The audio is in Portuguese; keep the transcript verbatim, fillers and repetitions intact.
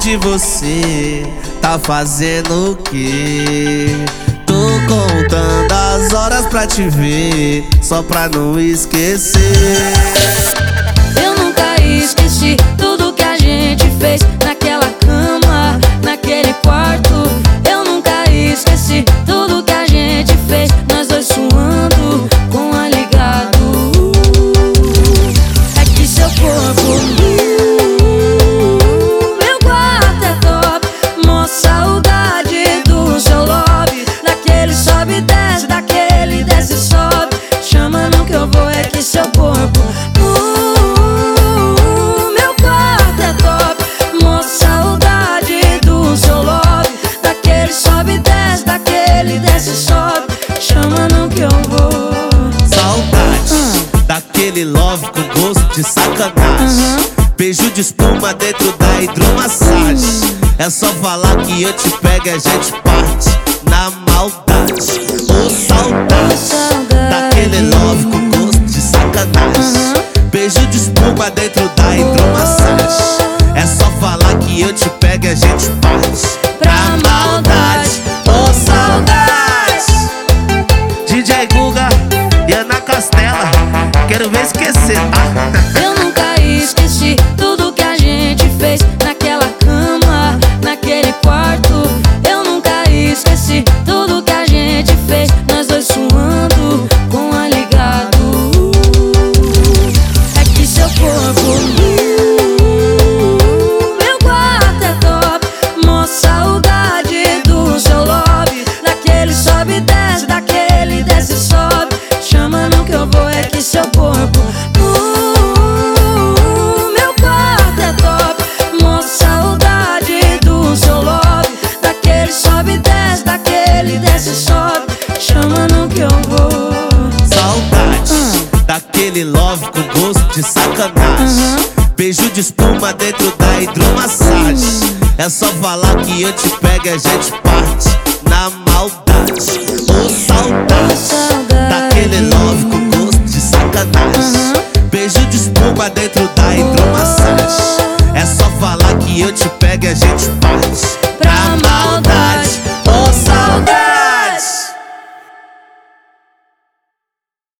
de você, tá fazendo o quê? Tô contando as horas pra te ver, só pra não esquecer. Eu nunca esqueci tudo que a gente fez naquela cama, naquele quarto. Eu nunca esqueci tudo que a gente fez, nós dois suando com a ligado. É que seu corpo, meu quarto é top, mó saudade do seu lobby, daquele sobe e desce, daquele desce e sobe. Chama não que eu vou, é que seu corpo, meu quarto é top, mó saudade do seu lobby, daquele sobe e desce, daquele desce e sobe. Chama não que eu vou. Saudade Hum. daquele love com gosto de sacanagem. Uhum. Beijo de espuma dentro da hidromassagem. É só falar que eu te pego e a gente parte na maldade. Ô saudade, Saudade. daquele love com gosto de sacanagem. Uhum. Beijo de espuma dentro da hidromassagem. É só falar que eu te pego e a gente parte Pra maldade. Ô saudade, D J Guga e Ana Castela, quero ver esquecer, tá? Eu nunca esqueci tudo que a gente fez naquela cama, naquele quarto. Eu nunca esqueci tudo que a gente fez, nós dois suando com a ligado. É que seu corpo, meu quarto é top, mó saudade do seu lobby, daquele sobe e desce, daquele desce e sobe. Chama não que eu vou, é que seu corpo, meu quarto é top, mó saudade do seu lobby, daquele sobe e desce, daquele desce e sobe. Chama não que eu vou. Saudade Hum. daquele love com gosto de sacanagem. Uhum. Beijo de espuma dentro da hidromassagem. É só falar que eu te pego e a gente parte na maldade. Ô saudade, Saudade. daquele love com gosto de sacanagem. Uhum. Beijo de espuma dentro da hidromassagem. É só falar que eu te pego e a gente parte